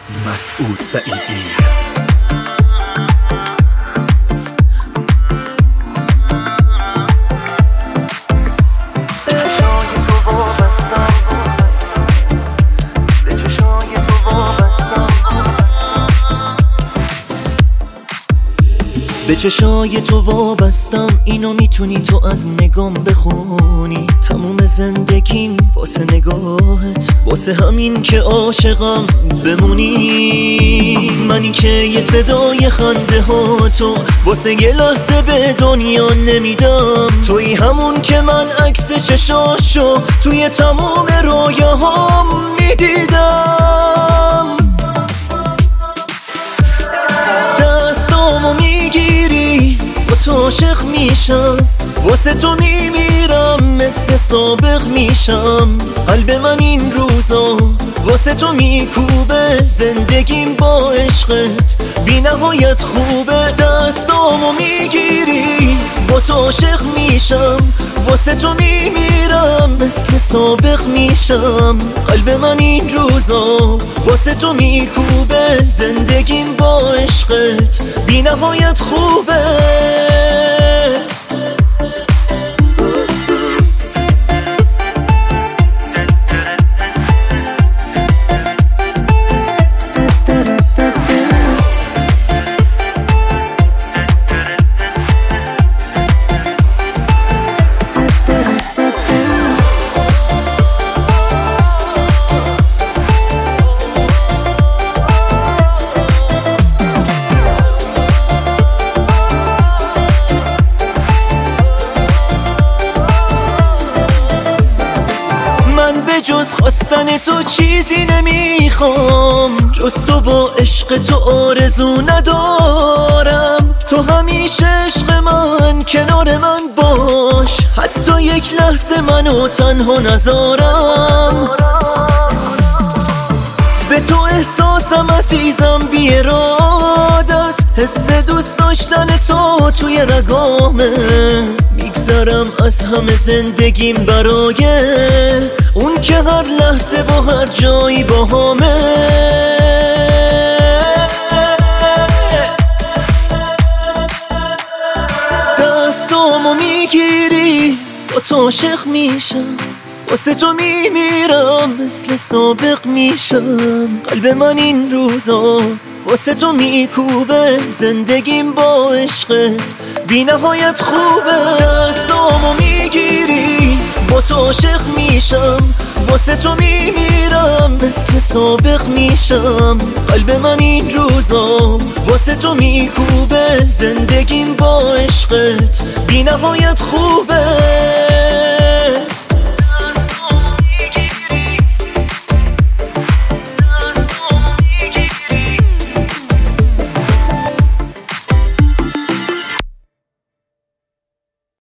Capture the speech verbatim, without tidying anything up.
مسعود سعیدی. به چشای تو وابستم، اینو میتونی تو از نگام بخونی. تموم زندگیم واسه نگاهت، واسه همین که عاشقم بمونی. منی که یه صدای خنده ها تو واسه یه لحظه به دنیا نمیدم. توی همون که من عکس چشاشو توی تموم رویاهام میدیدم. دستامو میگیری با تو عاشق میشم، واسه تو میمیرم مثل سابق میشم. قلب من این روزا واسه تو میکوبه، زندگیم با عشقت بی نهایت خوبه. دستامو میگیری با تو عاشق میشم، واسه تو میمیرم مثل سابق میشم. قلب من این روزا واسه تو میکوبه، زندگیم با عشقت بی نهایت خوبه. جز خواستن تو چیزی نمیخوام، جز تو و عشق تو آرزو ندارم. تو همیشه عشق من، کنار من باش، حتی یک لحظه منو تنها نذارم. به تو احساسم عزیزم بی اراده است، حس دوست داشتن تو توی رگامه. میگذرم از همه زندگیم برای اون که هر لحظه با هر جایی با همه. دستامو میگیری با تو عاشق میشم، واسه تو میمیرم مثل سابق میشم. قلب من این روزا واسه تو میکوبه، زندگیم با عشقت بی نهایت خوبه. دستامو میگیری با تو عاشق میشم، واسه تو میمیرم مثل سابق میشم. قلب من این روزا واسه تو میکوبه، زندگیم با عشقت بی نهایت خوبه.